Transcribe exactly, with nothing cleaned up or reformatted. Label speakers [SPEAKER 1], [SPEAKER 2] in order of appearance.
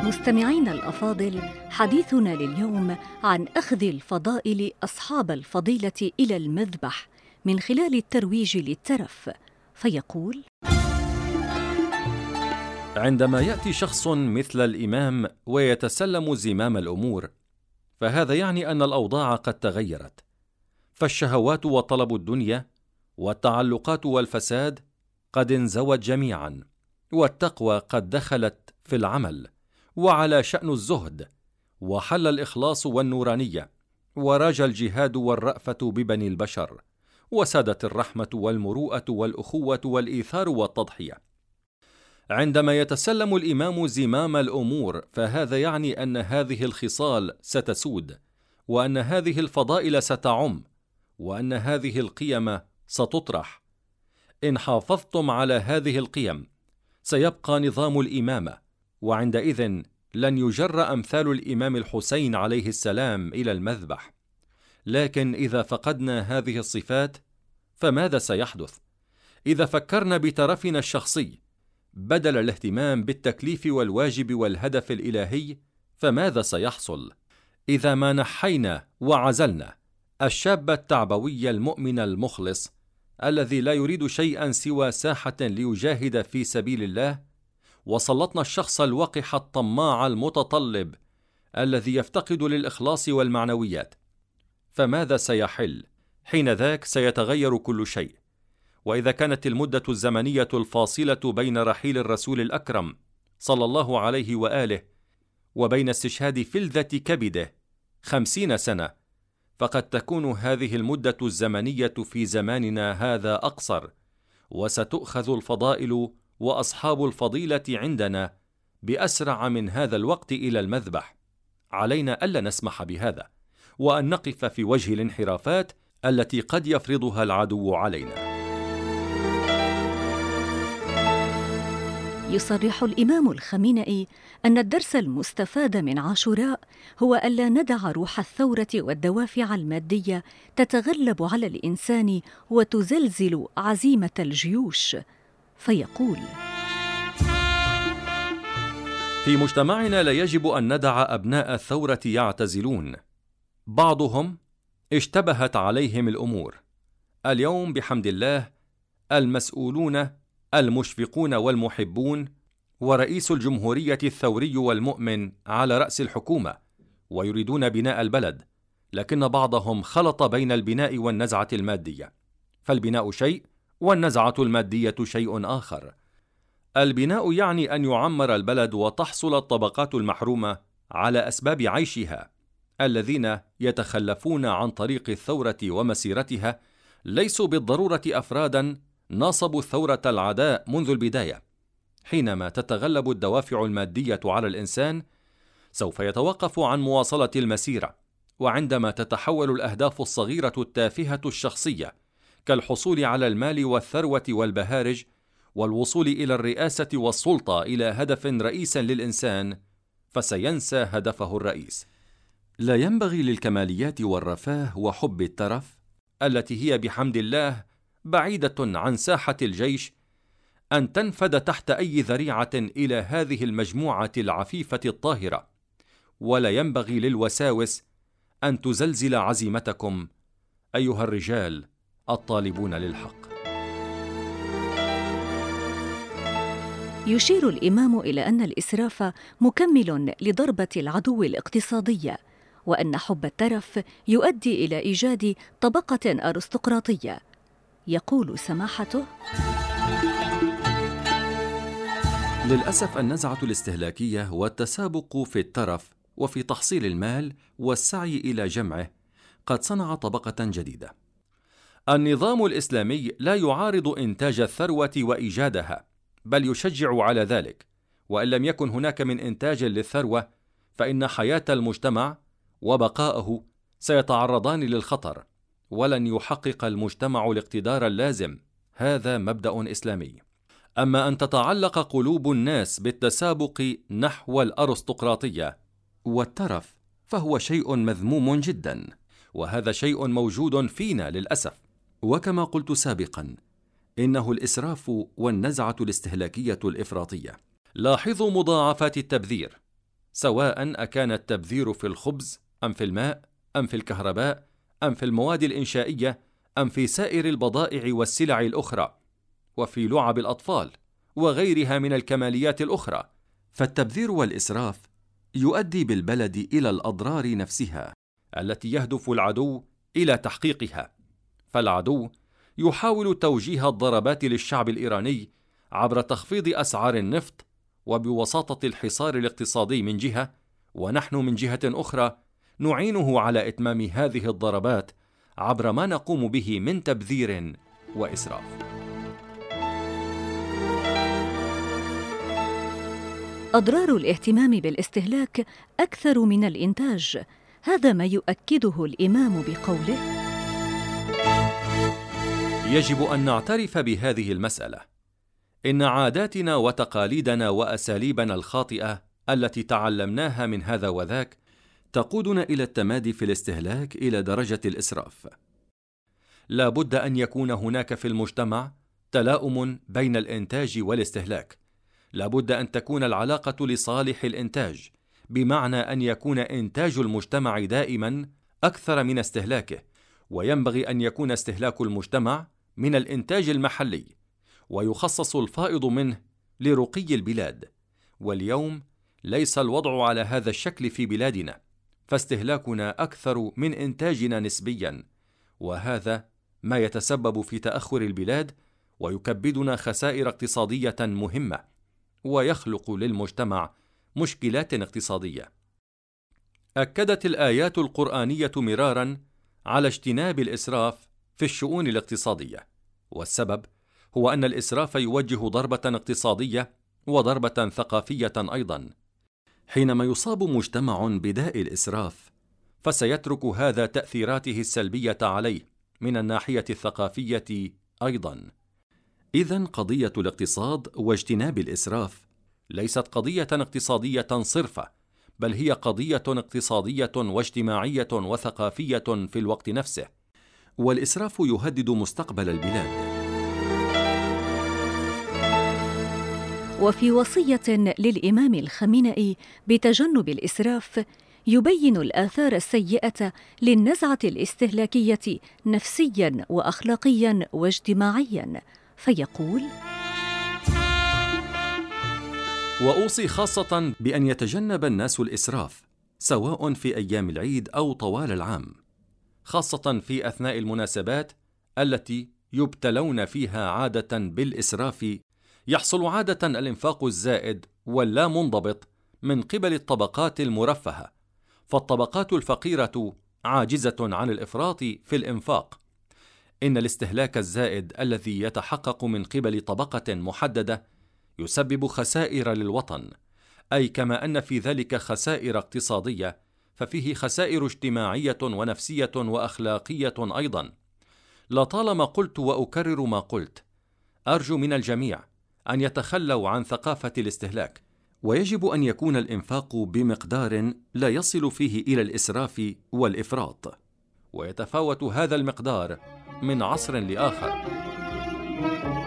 [SPEAKER 1] مستمعينا الأفاضل، حديثنا لليوم عن أخذ الفضائل أصحاب الفضيلة إلى المذبح من خلال الترويج للترف. فيقول:
[SPEAKER 2] عندما يأتي شخص مثل الإمام ويتسلم زمام الأمور، فهذا يعني أن الأوضاع قد تغيرت، فالشهوات وطلب الدنيا والتعلقات والفساد قد انزوت جميعا، والتقوى قد دخلت في العمل، وعلى شأن الزهد، وحل الإخلاص والنورانية، وراج الجهاد والرأفة ببني البشر، وسادت الرحمة والمروءة والأخوة والإيثار والتضحية. عندما يتسلم الإمام زمام الأمور، فهذا يعني أن هذه الخصال ستسود، وأن هذه الفضائل ستعم، وأن هذه القيم ستطرح. إن حافظتم على هذه القيم سيبقى نظام الإمامة، وعندئذ لن يجر أمثال الإمام الحسين عليه السلام إلى المذبح. لكن إذا فقدنا هذه الصفات فماذا سيحدث؟ إذا فكرنا بترفنا الشخصي بدل الاهتمام بالتكليف والواجب والهدف الإلهي، فماذا سيحصل؟ إذا ما نحينا وعزلنا الشاب التعبوي المؤمن المخلص الذي لا يريد شيئا سوى ساحة ليجاهد في سبيل الله، وسلطنا الشخص الوقح الطماع المتطلب الذي يفتقد للإخلاص والمعنويات، فماذا سيحل؟ حين ذاك سيتغير كل شيء. وإذا كانت المدة الزمنية الفاصلة بين رحيل الرسول الأكرم صلى الله عليه وآله وبين استشهاد فلذة كبده خمسين سنة، فقد تكون هذه المدة الزمنية في زماننا هذا أقصر، وستؤخذ الفضائل وأصحاب الفضيلة عندنا بأسرع من هذا الوقت إلى المذبح. علينا ألا نسمح بهذا، وأن نقف في وجه الانحرافات التي قد يفرضها العدو علينا.
[SPEAKER 1] يصرح الإمام الخمينئي أن الدرس المستفاد من عاشوراء هو ألا ندع روح الثورة والدوافع المادية تتغلب على الإنسان وتزلزل عزيمة الجيوش. فيقول:
[SPEAKER 2] في مجتمعنا لا يجب أن ندع أبناء الثورة يعتزلون. بعضهم اشتبهت عليهم الأمور. اليوم بحمد الله المسؤولون المشفقون والمحبون ورئيس الجمهورية الثوري والمؤمن على رأس الحكومة، ويريدون بناء البلد، لكن بعضهم خلط بين البناء والنزعة المادية، فالبناء شيء والنزعة المادية شيء آخر. البناء يعني أن يعمر البلد وتحصل الطبقات المحرومة على أسباب عيشها. الذين يتخلفون عن طريق الثورة ومسيرتها ليسوا بالضرورة أفرادا ناصبوا الثورة العداء منذ البداية. حينما تتغلب الدوافع المادية على الإنسان سوف يتوقف عن مواصلة المسيرة، وعندما تتحول الأهداف الصغيرة التافهة الشخصية كالحصول على المال والثروة والبهارج والوصول إلى الرئاسة والسلطة إلى هدف رئيس للإنسان، فسينسى هدفه الرئيس. لا ينبغي للكماليات والرفاه وحب الترف التي هي بحمد الله بعيدة عن ساحة الجيش أن تنفد تحت أي ذريعة إلى هذه المجموعة العفيفة الطاهرة، ولا ينبغي للوساوس أن تزلزل عزيمتكم أيها الرجال الطالبون للحق.
[SPEAKER 1] يشير الإمام إلى أن الإسراف مكمل لضربة العدو الاقتصادية، وأن حب الترف يؤدي إلى إيجاد طبقة أرستقراطية. يقول سماحته:
[SPEAKER 2] للأسف النزعة الاستهلاكية والتسابق في الترف وفي تحصيل المال والسعي إلى جمعه قد صنع طبقة جديدة. النظام الإسلامي لا يعارض إنتاج الثروة وإيجادها، بل يشجع على ذلك. وإن لم يكن هناك من إنتاج للثروة، فإن حياة المجتمع وبقاءه سيتعرضان للخطر، ولن يحقق المجتمع الاقتدار اللازم. هذا مبدأ إسلامي. أما أن تتعلق قلوب الناس بالتسابق نحو الأرستقراطية والترف فهو شيء مذموم جدا، وهذا شيء موجود فينا للأسف. وكما قلت سابقا، إنه الإسراف والنزعة الاستهلاكية الإفراطية. لاحظوا مضاعفات التبذير. سواء أكان التبذير في الخبز أم في الماء أم في الكهرباء أم في المواد الإنشائية أم في سائر البضائع والسلع الأخرى، وفي لعب الأطفال وغيرها من الكماليات الأخرى. فالتبذير والإسراف يؤدي بالبلد إلى الأضرار نفسها التي يهدف العدو إلى تحقيقها. فالعدو يحاول توجيه الضربات للشعب الإيراني عبر تخفيض أسعار النفط وبوساطة الحصار الاقتصادي من جهة، ونحن من جهة أخرى نعينه على إتمام هذه الضربات عبر ما نقوم به من تبذير وإسراف.
[SPEAKER 1] أضرار الاهتمام بالاستهلاك أكثر من الإنتاج، هذا ما يؤكده الإمام بقوله:
[SPEAKER 2] يجب أن نعترف بهذه المسألة، إن عاداتنا وتقاليدنا وأساليبنا الخاطئة التي تعلمناها من هذا وذاك تقودنا إلى التمادي في الاستهلاك إلى درجة الإسراف. لا بد أن يكون هناك في المجتمع تلاؤم بين الإنتاج والاستهلاك. لا بد أن تكون العلاقة لصالح الإنتاج، بمعنى أن يكون إنتاج المجتمع دائما أكثر من استهلاكه، وينبغي أن يكون استهلاك المجتمع من الإنتاج المحلي، ويخصص الفائض منه لرقي البلاد. واليوم ليس الوضع على هذا الشكل في بلادنا، فاستهلاكنا أكثر من إنتاجنا نسبيا، وهذا ما يتسبب في تأخر البلاد ويكبدنا خسائر اقتصادية مهمة، ويخلق للمجتمع مشكلات اقتصادية. أكدت الآيات القرآنية مرارا على اجتناب الإسراف في الشؤون الاقتصادية، والسبب هو أن الإسراف يوجه ضربة اقتصادية وضربة ثقافية أيضا. حينما يصاب مجتمع بداء الإسراف فسيترك هذا تأثيراته السلبية عليه من الناحية الثقافية أيضا. إذن قضية الاقتصاد واجتناب الإسراف ليست قضية اقتصادية صرفة، بل هي قضية اقتصادية واجتماعية وثقافية في الوقت نفسه، والإسراف يهدد مستقبل البلاد.
[SPEAKER 1] وفي وصية للإمام الخامنئي بتجنب الإسراف يبين الآثار السيئة للنزعة الاستهلاكية نفسياً وأخلاقياً واجتماعياً، فيقول:
[SPEAKER 2] وأوصي خاصة بأن يتجنب الناس الإسراف سواء في أيام العيد أو طوال العام، خاصة في أثناء المناسبات التي يبتلون فيها عادة بالإسراف. يحصل عادة الإنفاق الزائد واللا منضبط من قبل الطبقات المرفهة، فالطبقات الفقيرة عاجزة عن الإفراط في الإنفاق. إن الاستهلاك الزائد الذي يتحقق من قبل طبقة محددة يسبب خسائر للوطن، أي كما أن في ذلك خسائر اقتصادية ففيه خسائر اجتماعية ونفسية وأخلاقية أيضا. لطالما قلت وأكرر ما قلت، أرجو من الجميع أن يتخلوا عن ثقافة الاستهلاك، ويجب أن يكون الإنفاق بمقدار لا يصل فيه إلى الإسراف والإفراط، ويتفاوت هذا المقدار من عصر لآخر.